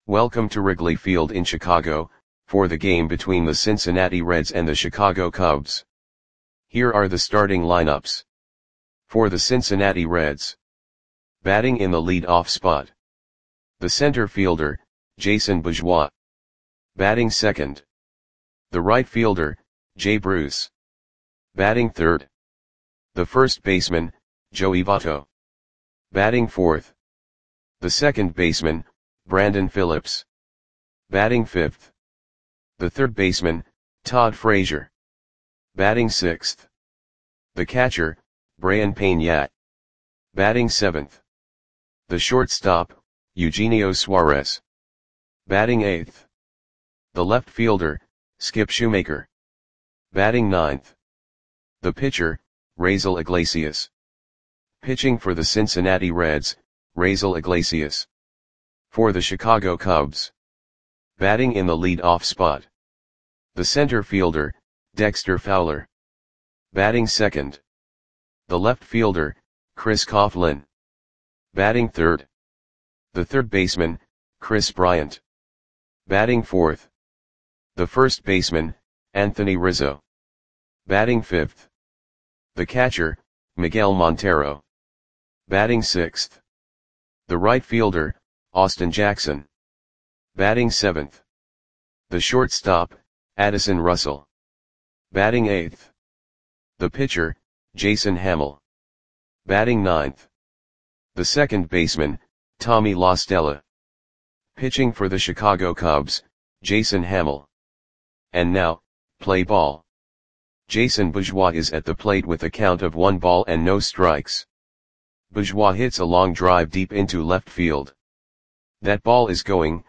Welcome to Wrigley Field in Chicago, for the game between the Cincinnati Reds and the Chicago Cubs. Here are the starting lineups. For the Cincinnati Reds. Batting in the lead-off spot. The center fielder, Jason Bourgeois. Batting second. The right fielder, Jay Bruce. Batting third. The first baseman, Joey Votto. Batting fourth. The second baseman, Brandon Phillips. Batting fifth. The third baseman, Todd Frazier. Batting sixth. The catcher, Brayan Peña. Batting seventh. The shortstop, Eugenio Suarez. Batting eighth. The left fielder, Skip Shoemaker. Batting ninth. The pitcher, Raisel Iglesias. Pitching for the Cincinnati Reds, Raisel Iglesias. For the Chicago Cubs. Batting in the lead-off spot. The center fielder, Dexter Fowler. Batting second. The left fielder, Chris Coughlin. Batting third. The third baseman, Kris Bryant. Batting fourth. The first baseman, Anthony Rizzo. Batting fifth. The catcher, Miguel Montero. Batting sixth. The right fielder, Austin Jackson. Batting seventh. The shortstop, Addison Russell. Batting eighth. The pitcher, Jason Hammel. Batting ninth. The second baseman, Tommy La Stella. Pitching for the Chicago Cubs, Jason Hammel. And now, play ball. Jason Bourgeois is at the plate with a count of 1 ball and no strikes. Bourgeois hits a long drive deep into left field. That ball is gone.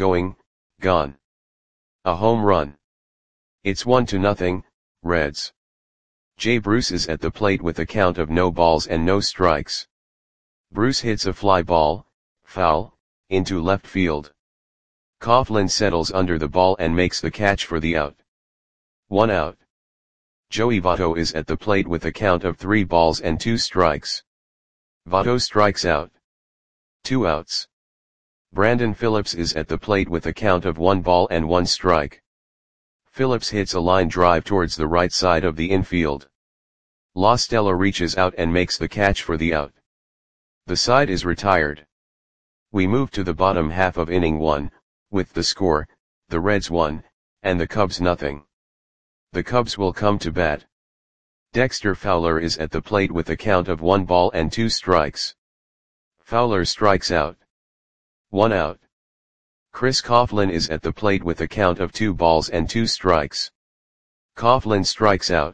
A home run. It's 1-0, Reds. Jay Bruce is at the plate with a count of no balls and no strikes. Bruce hits a fly ball, foul, into left field. Coughlin settles under the ball and makes the catch for the out. 1 out. Joey Votto is at the plate with a count of 3 balls and 2 strikes. Votto strikes out. 2 outs. Brandon Phillips is at the plate with a count of 1 ball and 1 strike. Phillips hits a line drive towards the right side of the infield. La Stella reaches out and makes the catch for the out. The side is retired. We move to the bottom half of inning 1, with the score, the Reds 1, and the Cubs nothing. The Cubs will come to bat. Dexter Fowler is at the plate with a count of 1 ball and 2 strikes. Fowler strikes out. 1 out. Chris Coughlin is at the plate with a count of 2 balls and 2 strikes. Coughlin strikes out.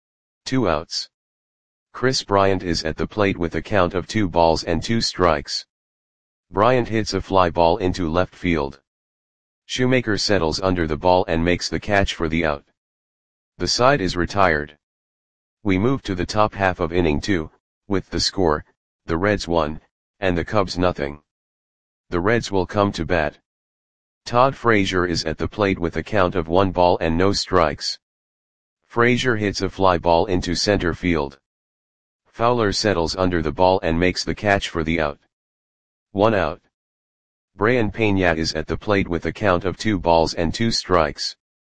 2 outs. Kris Bryant is at the plate with a count of 2 balls and 2 strikes. Bryant hits a fly ball into left field. Shoemaker settles under the ball and makes the catch for the out. The side is retired. We move to the top half of inning 2, with the score, the Reds 1, and the Cubs nothing. The Reds will come to bat. Todd Frazier is at the plate with a count of 1 ball and no strikes. Frazier hits a fly ball into center field. Fowler settles under the ball and makes the catch for the out. 1 out. Brayan Peña is at the plate with a count of 2 balls and 2 strikes.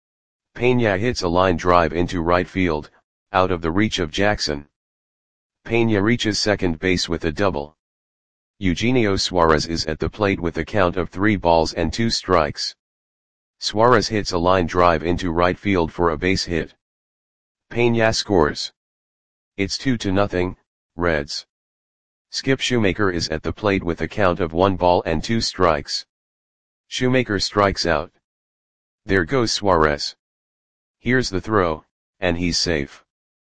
Peña hits a line drive into right field, out of the reach of Jackson. Peña reaches second base with a double. Eugenio Suarez is at the plate with a count of 3 balls and 2 strikes. Suarez hits a line drive into right field for a base hit. Peña scores. It's 2-0, Reds. Skip Shoemaker is at the plate with a count of 1 ball and 2 strikes. Shoemaker strikes out. There goes Suarez. Here's the throw, and he's safe.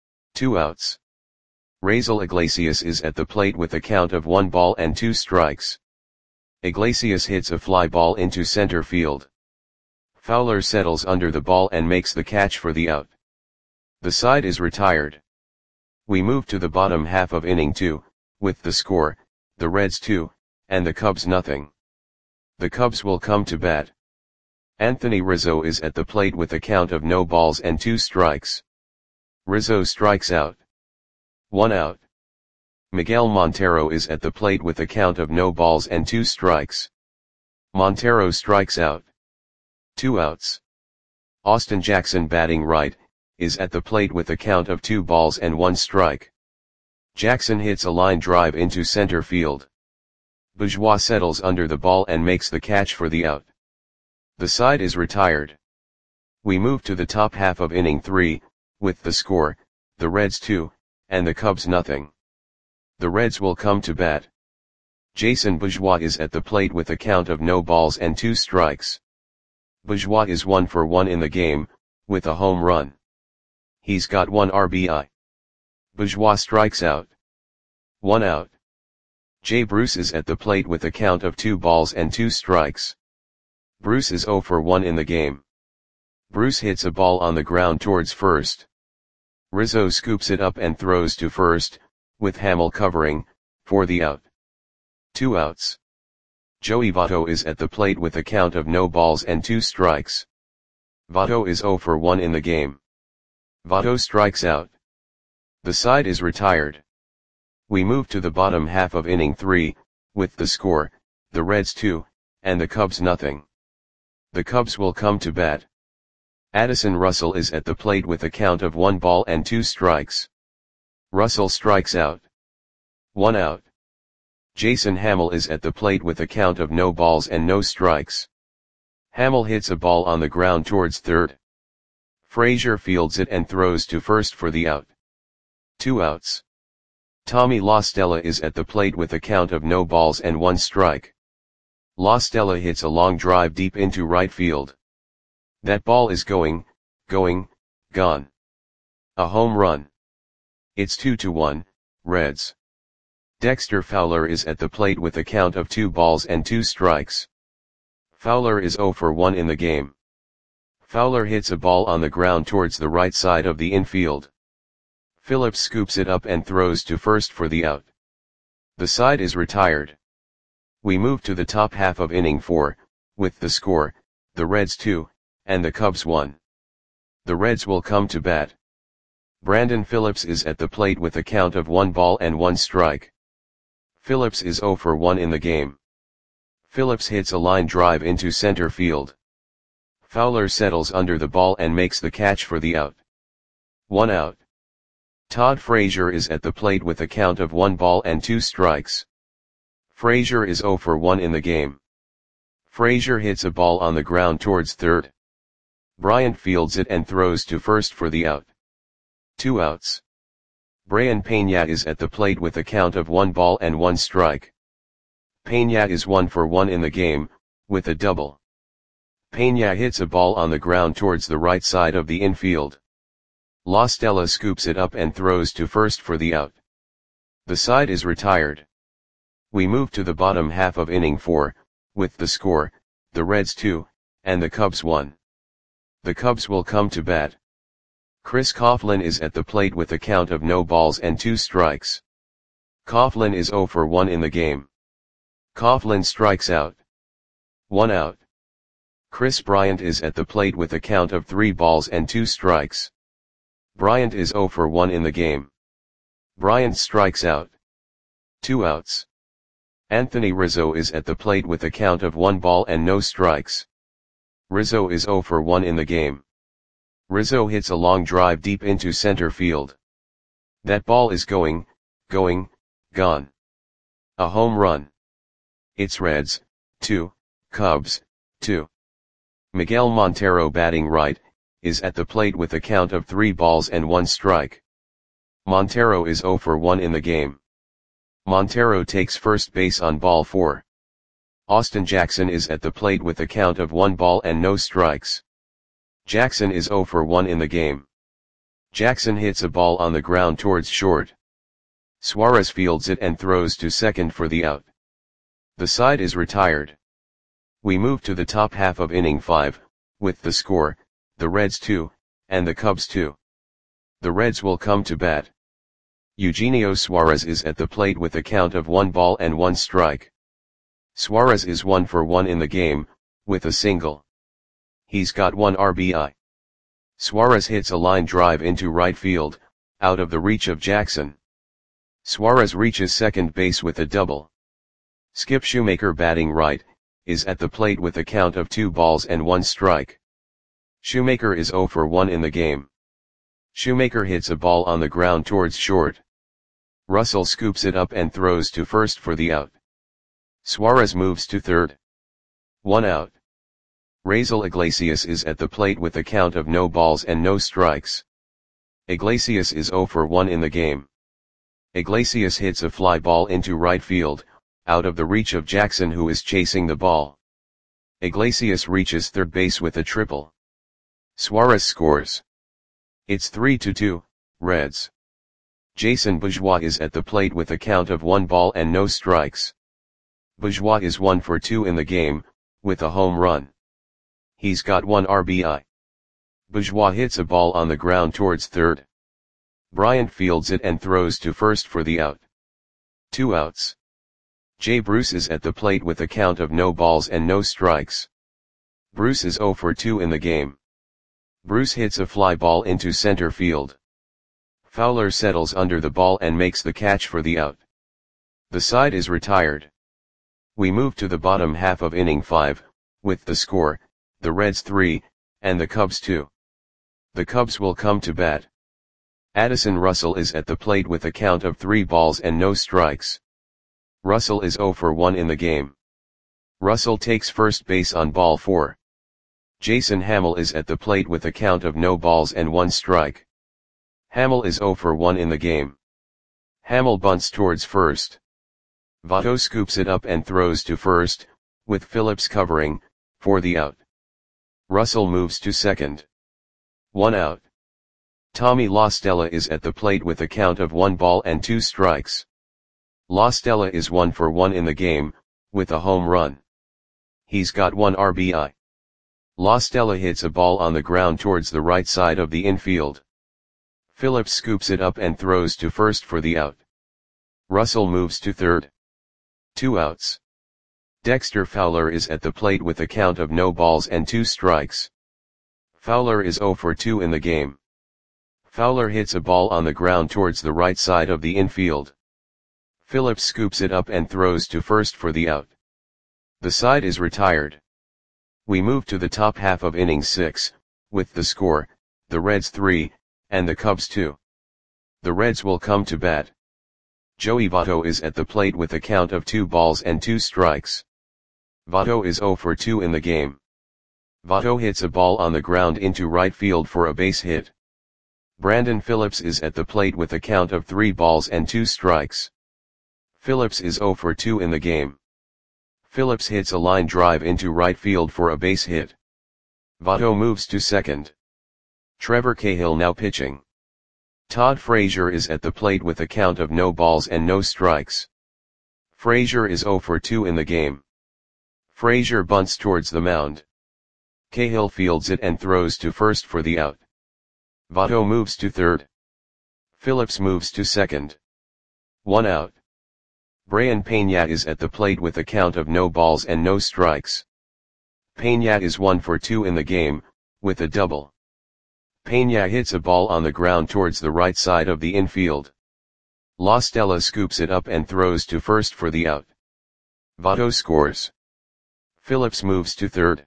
2 outs. Raisel Iglesias is at the plate with a count of 1 ball and 2 strikes. Iglesias hits a fly ball into center field. Fowler settles under the ball and makes the catch for the out. The side is retired. We move to the bottom half of inning 2, with the score, the Reds 2, and the Cubs nothing. The Cubs will come to bat. Anthony Rizzo is at the plate with a count of no balls and 2 strikes. Rizzo strikes out. 1 out. Miguel Montero is at the plate with a count of no balls and 2 strikes. Montero strikes out. 2 outs. Austin Jackson batting right, is at the plate with a count of 2 balls and 1 strike. Jackson hits a line drive into center field. Bourgeois settles under the ball and makes the catch for the out. The side is retired. We move to the top half of inning 3, with the score, the Reds 2, and the Cubs nothing. The Reds will come to bat. Jason Bourgeois is at the plate with a count of no balls and 2 strikes. Bourgeois is 1 for 1 in the game, with a home run. He's got 1 RBI. Bourgeois strikes out. 1 out. Jay Bruce is at the plate with a count of 2 balls and 2 strikes. Bruce is 0 for 1 in the game. Bruce hits a ball on the ground towards first. Rizzo scoops it up and throws to first, with Hamill covering, for the out. 2 outs. Joey Votto is at the plate with a count of no balls and 2 strikes. Votto is 0 for 1 in the game. Votto strikes out. The side is retired. We move to the bottom half of inning 3, with the score, the Reds 2, and the Cubs nothing. The Cubs will come to bat. Addison Russell is at the plate with a count of 1 ball and 2 strikes. Russell strikes out. 1 out. Jason Hamill is at the plate with a count of no balls and no strikes. Hamill hits a ball on the ground towards third. Frazier fields it and throws to first for the out. 2 outs. Tommy La Stella is at the plate with a count of no balls and 1 strike. La Stella hits a long drive deep into right field. That ball is going, gone. A home run. It's 2-1, Reds. Dexter Fowler is at the plate with a count of 2 balls and 2 strikes. Fowler is 0 for 1 in the game. Fowler hits a ball on the ground towards the right side of the infield. Phillips scoops it up and throws to first for the out. The side is retired. We move to the top half of inning 4, with the score, the Reds 2, and the Cubs 1. The Reds will come to bat. Brandon Phillips is at the plate with a count of 1 ball and 1 strike. Phillips is 0 for 1 in the game. Phillips hits a line drive into center field. Fowler settles under the ball and makes the catch for the out. 1 out. Todd Frazier is at the plate with a count of 1 ball and 2 strikes. Frazier is 0 for 1 in the game. Frazier hits a ball on the ground towards third. Bryant fields it and throws to first for the out. 2 outs. Brayan Peña is at the plate with a count of 1 ball and 1 strike. Peña is 1 for 1 in the game, with a double. Peña hits a ball on the ground towards the right side of the infield. La Stella scoops it up and throws to first for the out. The side is retired. We move to the bottom half of inning 4, with the score, the Reds 2, and the Cubs 1. The Cubs will come to bat. Chris Coughlin is at the plate with a count of no balls and 2 strikes. Coughlin is 0 for 1 in the game. Coughlin strikes out. 1 out. Chris Bryant is at the plate with a count of 3 balls and 2 strikes. Bryant is 0 for 1 in the game. Bryant strikes out. 2 outs. Anthony Rizzo is at the plate with a count of 1 ball and no strikes. Rizzo is 0 for 1 in the game. Rizzo hits a long drive deep into center field. That ball is going, gone. A home run. It's Reds, 2, Cubs, 2. Miguel Montero batting right, is at the plate with a count of 3 balls and 1 strike. Montero is 0 for 1 in the game. Montero takes first base on ball 4. Austin Jackson is at the plate with a count of 1 ball and no strikes. Jackson is 0 for 1 in the game. Jackson hits a ball on the ground towards short. Suarez fields it and throws to second for the out. The side is retired. We move to the top half of inning 5, with the score, the Reds 2, and the Cubs 2. The Reds will come to bat. Eugenio Suarez is at the plate with a count of 1 ball and 1 strike. Suarez is 1 for 1 in the game, with a single. He's got 1 RBI. Suarez hits a line drive into right field, out of the reach of Jackson. Suarez reaches second base with a double. Skip Shoemaker batting right, is at the plate with a count of 2 balls and 1 strike. Shoemaker is 0 for 1 in the game. Shoemaker hits a ball on the ground towards short. Russell scoops it up and throws to first for the out. Suarez moves to third. 1 out. Raisel Iglesias is at the plate with a count of no balls and no strikes. Iglesias is 0 for 1 in the game. Iglesias hits a fly ball into right field, out of the reach of Jackson, who is chasing the ball. Iglesias reaches third base with a triple. Suarez scores. It's 3-2, Reds. Jason Bourgeois is at the plate with a count of 1 ball and no strikes. Bourgeois is 1 for 2 in the game, with a home run. He's got 1 RBI. Bourgeois hits a ball on the ground towards third. Bryant fields it and throws to first for the out. 2 outs. Jay Bruce is at the plate with a count of no balls and no strikes. Bruce is 0 for 2 in the game. Bruce hits a fly ball into center field. Fowler settles under the ball and makes the catch for the out. The side is retired. We move to the bottom half of inning 5, with the score, the Reds 3, and the Cubs 2. The Cubs will come to bat. Addison Russell is at the plate with a count of 3 balls and no strikes. Russell is 0 for 1 in the game. Russell takes first base on ball 4. Jason Hamill is at the plate with a count of no balls and 1 strike. Hamill is 0 for 1 in the game. Hamill bunts towards first. Votto scoops it up and throws to first, with Phillips covering, for the out. Russell moves to second. 1 out. Tommy La Stella is at the plate with a count of 1 ball and 2 strikes. La Stella is 1 for 1 in the game, with a home run. He's got 1 RBI. La Stella hits a ball on the ground towards the right side of the infield. Phillips scoops it up and throws to first for the out. Russell moves to third. 2 outs. Dexter Fowler is at the plate with a count of no balls and 2 strikes. Fowler is 0 for 2 in the game. Fowler hits a ball on the ground towards the right side of the infield. Phillips scoops it up and throws to first for the out. The side is retired. We move to the top half of inning 6, with the score, the Reds 3, and the Cubs 2. The Reds will come to bat. Joey Votto is at the plate with a count of 2 balls and 2 strikes. Votto is 0 for 2 in the game. Votto hits a ball on the ground into right field for a base hit. Brandon Phillips is at the plate with a count of 3 balls and 2 strikes. Phillips is 0 for 2 in the game. Phillips hits a line drive into right field for a base hit. Votto moves to second. Trevor Cahill now pitching. Todd Frazier is at the plate with a count of no balls and no strikes. Frazier is 0 for 2 in the game. Frazier bunts towards the mound. Cahill fields it and throws to first for the out. Votto moves to third. Phillips moves to second. 1 out. Brayan Peña is at the plate with a count of no balls and no strikes. Peña is 1 for 2 in the game, with a double. Peña hits a ball on the ground towards the right side of the infield. La Stella scoops it up and throws to first for the out. Votto scores. Phillips moves to third.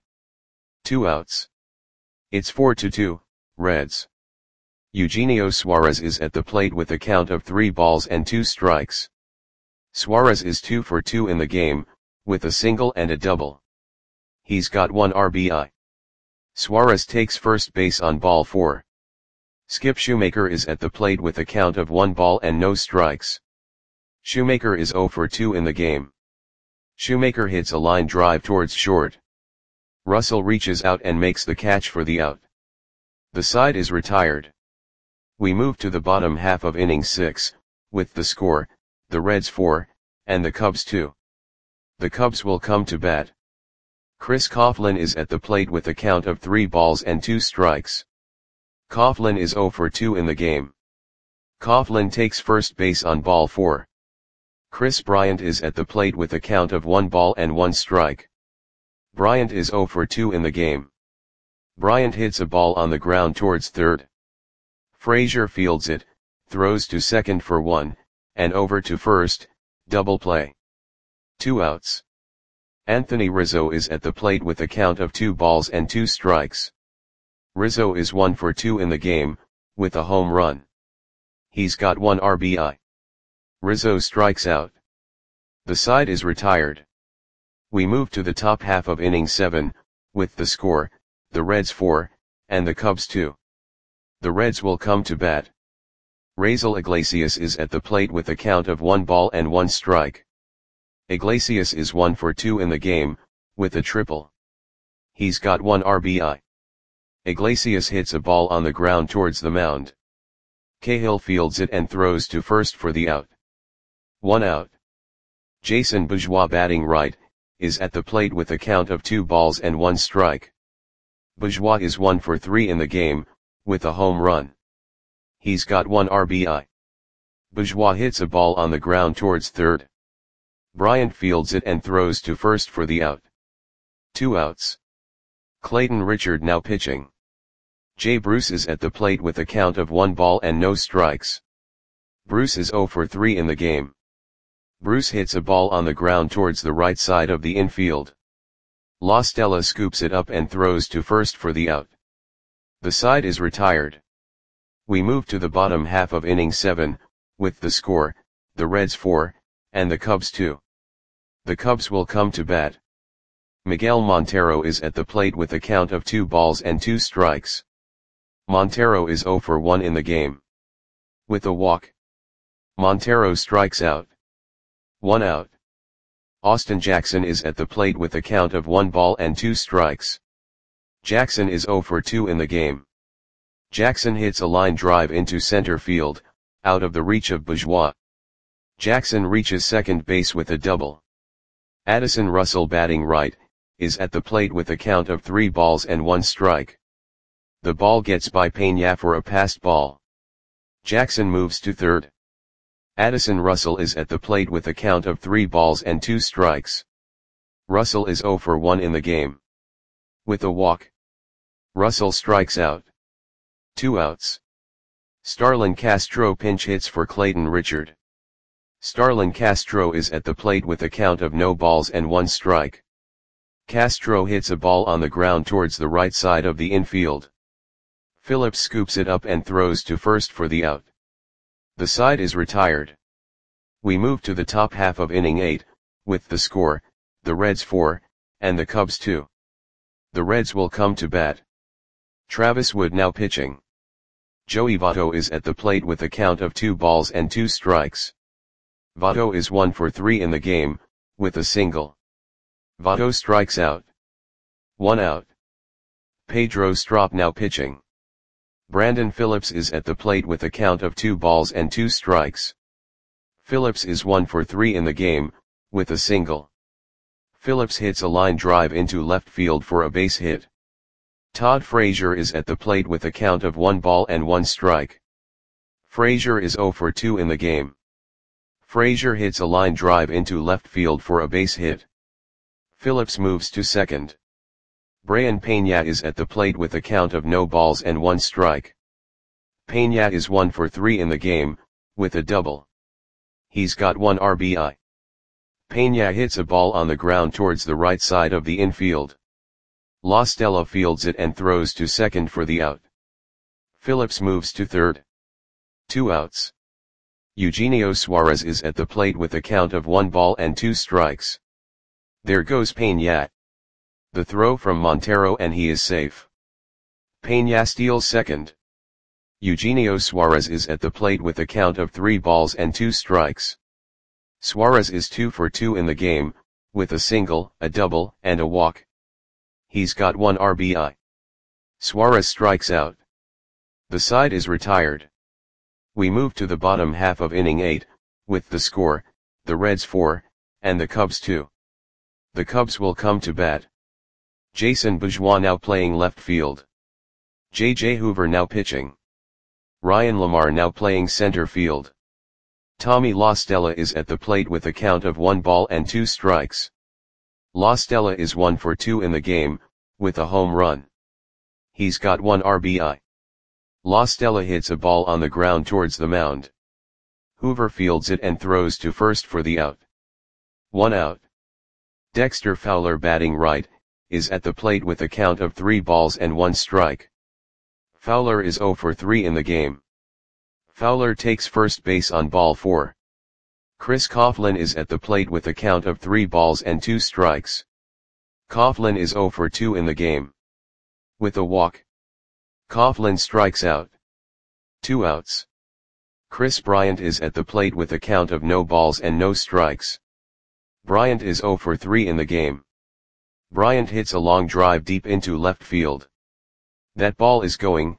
2 outs. It's 4-2, Reds. Eugenio Suarez is at the plate with a count of 3 balls and 2 strikes. Suarez is 2 for 2 in the game, with a single and a double. He's got 1 RBI. Suarez takes first base on ball 4. Skip Shoemaker is at the plate with a count of 1 ball and no strikes. Shoemaker is 0 for 2 in the game. Shoemaker hits a line drive towards short. Russell reaches out and makes the catch for the out. The side is retired. We move to the bottom half of inning 6, with the score, the Reds 4, and the Cubs 2. The Cubs will come to bat. Chris Coughlin is at the plate with a count of 3 balls and 2 strikes. Coughlin is 0 for 2 in the game. Coughlin takes first base on ball 4. Chris Bryant is at the plate with a count of 1 ball and 1 strike. Bryant is 0 for 2 in the game. Bryant hits a ball on the ground towards third. Frazier fields it, throws to second for 1, and over to first, double play. 2 outs. Anthony Rizzo is at the plate with a count of 2 balls and 2 strikes. Rizzo is 1 for 2 in the game, with a home run. He's got 1 RBI. Rizzo strikes out. The side is retired. We move to the top half of inning 7, with the score, the Reds 4, and the Cubs 2. The Reds will come to bat. Raisel Iglesias is at the plate with a count of 1 ball and 1 strike. Iglesias is 1 for 2 in the game, with a triple. He's got 1 RBI. Iglesias hits a ball on the ground towards the mound. Cahill fields it and throws to first for the out. 1 out. Jason Bourgeois, batting right, is at the plate with a count of 2 balls and 1 strike. Bourgeois is 1 for 3 in the game, with a home run. He's got 1 RBI. Bourgeois hits a ball on the ground towards third. Bryant fields it and throws to first for the out. 2 outs. Clayton Richard now pitching. Jay Bruce is at the plate with a count of 1 ball and no strikes. Bruce is 0 for 3 in the game. Bruce hits a ball on the ground towards the right side of the infield. La Stella scoops it up and throws to first for the out. The side is retired. We move to the bottom half of inning 7, with the score, the Reds 4, and the Cubs 2. The Cubs will come to bat. Miguel Montero is at the plate with a count of 2 balls and 2 strikes. Montero is 0 for 1 in the game. With a walk, Montero strikes out. 1 out. Austin Jackson is at the plate with a count of 1 ball and 2 strikes. Jackson is 0 for 2 in the game. Jackson hits a line drive into center field, out of the reach of Bourgeois. Jackson reaches second base with a double. Addison Russell, batting right, is at the plate with a count of 3 balls and 1 strike. The ball gets by Peña for a passed ball. Jackson moves to third. Addison Russell is at the plate with a count of 3 balls and 2 strikes. Russell is 0 for 1 in the game. With a walk, Russell strikes out. 2 outs. Starlin Castro pinch hits for Clayton Richard. Starlin Castro is at the plate with a count of no balls and 1 strike. Castro hits a ball on the ground towards the right side of the infield. Phillips scoops it up and throws to first for the out. The side is retired. We move to the top half of inning 8, with the score, the Reds 4, and the Cubs 2. The Reds will come to bat. Travis Wood now pitching. Joey Votto is at the plate with a count of 2 balls and 2 strikes. Votto is 1 for 3 in the game, with a single. Votto strikes out. 1 out. Pedro Strop now pitching. Brandon Phillips is at the plate with a count of 2 balls and 2 strikes. Phillips is 1 for 3 in the game, with a single. Phillips hits a line drive into left field for a base hit. Todd Frazier is at the plate with a count of 1 ball and 1 strike. Frazier is 0 for 2 in the game. Frazier hits a line drive into left field for a base hit. Phillips moves to second. Brayan Peña is at the plate with a count of no balls and 1 strike. Peña is 1 for 3 in the game, with a double. He's got 1 RBI. Peña hits a ball on the ground towards the right side of the infield. La Stella fields it and throws to second for the out. Phillips moves to third. 2 outs. Eugenio Suarez is at the plate with a count of 1 ball and 2 strikes. There goes Peña. The throw from Montero and he is safe. Peña steals second. Eugenio Suarez is at the plate with a count of 3 balls and 2 strikes. Suarez is 2 for 2 in the game, with a single, a double, and a walk. He's got 1 RBI. Suarez strikes out. The side is retired. We move to the bottom half of inning 8, with the score, the Reds 4, and the Cubs 2. The Cubs will come to bat. Jason Bourgeois now playing left field. J.J. Hoover now pitching. Ryan Lamar now playing center field. Tommy La Stella is at the plate with a count of 1 ball and 2 strikes. La Stella is 1 for 2 in the game, with a home run. He's got 1 RBI. La Stella hits a ball on the ground towards the mound. Hoover fields it and throws to first for the out. 1 out. Dexter Fowler batting right, is at the plate with a count of 3 balls and 1 strike. Fowler is 0 for 3 in the game. Fowler takes first base on ball 4. Chris Coughlin is at the plate with a count of 3 balls and 2 strikes. Coughlin is 0 for 2 in the game. With a walk, Coughlin strikes out. 2 outs. Chris Bryant is at the plate with a count of no balls and no strikes. Bryant is 0 for 3 in the game. Bryant hits a long drive deep into left field. That ball is going,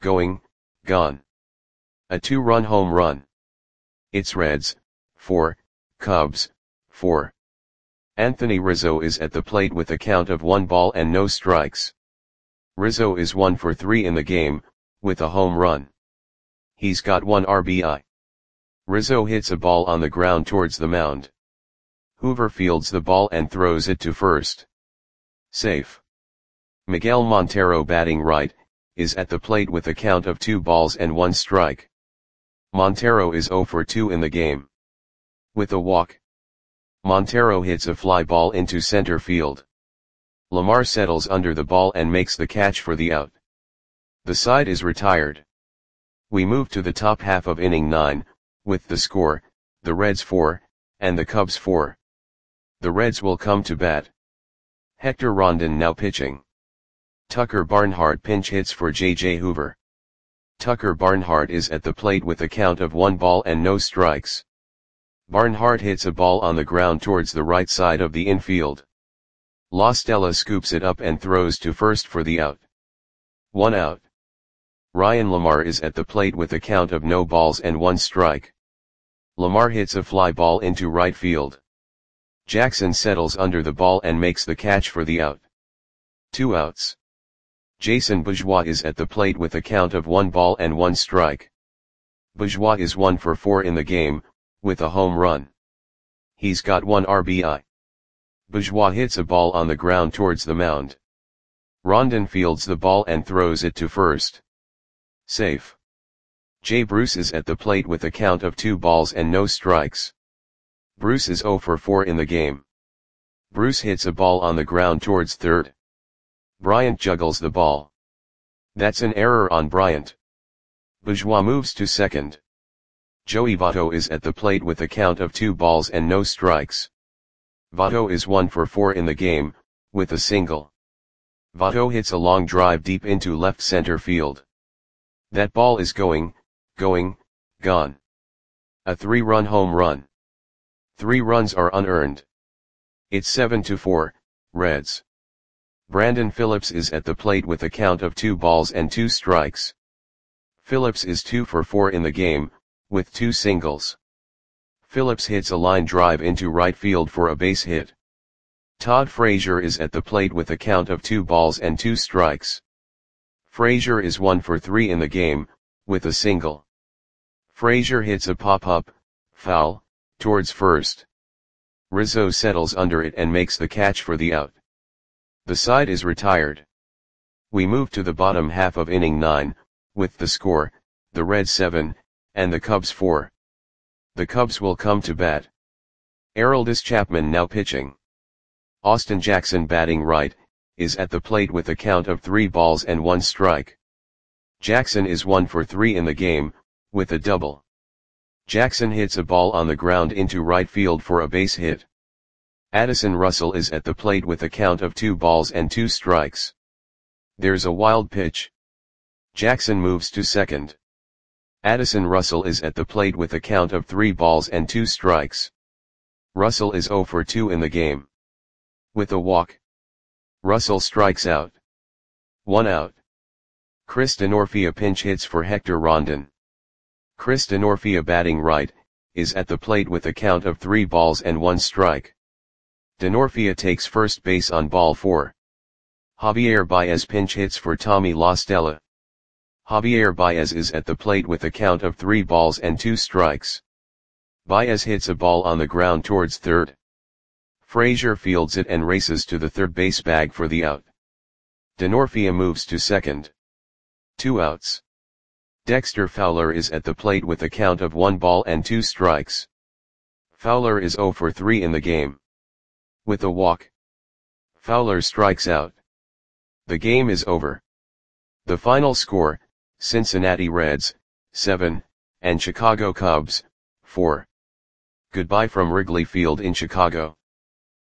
gone. A 2-run home run. It's Reds, 4, Cubs, 4. Anthony Rizzo is at the plate with a count of 1 ball and no strikes. Rizzo is 1 for 3 in the game, with a home run. He's got 1 RBI. Rizzo hits a ball on the ground towards the mound. Hoover fields the ball and throws it to first. Safe. Miguel Montero batting right, is at the plate with a count of 2 balls and 1 strike. Montero is 0 for 2 in the game. With a walk, Montero hits a fly ball into center field. Lamar settles under the ball and makes the catch for the out. The side is retired. We move to the top half of inning 9, with the score, the Reds 4, and the Cubs 4. The Reds will come to bat. Hector Rondon now pitching. Tucker Barnhart pinch hits for J.J. Hoover. Tucker Barnhart is at the plate with a count of 1 ball and no strikes. Barnhart hits a ball on the ground towards the right side of the infield. La Stella scoops it up and throws to first for the out. 1 out. Ryan Lamar is at the plate with a count of no balls and 1 strike. Lamar hits a fly ball into right field. Jackson settles under the ball and makes the catch for the out. 2 outs. Jason Bourgeois is at the plate with a count of 1 ball and 1 strike. Bourgeois is 1 for 4 in the game, with a home run. He's got 1 RBI. Bourgeois hits a ball on the ground towards the mound. Rondon fields the ball and throws it to first. Safe. Jay Bruce is at the plate with a count of 2 balls and no strikes. Bruce is 0 for 4 in the game. Bruce hits a ball on the ground towards third. Bryant juggles the ball. That's an error on Bryant. Bourgeois moves to second. Joey Votto is at the plate with a count of 2 balls and no strikes. Votto is 1 for 4 in the game, with a single. Votto hits a long drive deep into left center field. That ball is going, gone. A 3-run home run. 3 runs are unearned. It's 7-4, Reds. Brandon Phillips is at the plate with a count of 2 balls and 2 strikes. Phillips is 2 for 4 in the game, with 2 singles. Phillips hits a line drive into right field for a base hit. Todd Frazier is at the plate with a count of 2 balls and 2 strikes. Frazier is 1 for 3 in the game, with a single. Frazier hits a pop-up, foul, towards first. Rizzo settles under it and makes the catch for the out. The side is retired. We move to the bottom half of inning 9, with the score, the Reds 7, and the Cubs 4. The Cubs will come to bat. Aroldis Chapman now pitching. Austin Jackson batting right, is at the plate with a count of 3 balls and 1 strike. Jackson is 1 for 3 in the game, with a double. Jackson hits a ball on the ground into right field for a base hit. Addison Russell is at the plate with a count of 2 balls and 2 strikes. There's a wild pitch. Jackson moves to second. Addison Russell is at the plate with a count of 3 balls and 2 strikes. Russell is 0 for 2 in the game. With a walk, Russell strikes out. 1 out. Chris Denorfia pinch hits for Hector Rondon. Chris Denorfia batting right, is at the plate with a count of 3 balls and 1 strike. Denorfia takes first base on ball 4. Javier Baez pinch hits for Tommy La Stella. Javier Baez is at the plate with a count of 3 balls and 2 strikes. Baez hits a ball on the ground towards third. Frazier fields it and races to the third base bag for the out. Denorfia moves to second. 2 outs. Dexter Fowler is at the plate with a count of 1 ball and 2 strikes. Fowler is 0 for 3 in the game. with a walk. Fowler strikes out. The game is over. The final score, Cincinnati Reds, 7, and Chicago Cubs, 4. Goodbye from Wrigley Field in Chicago.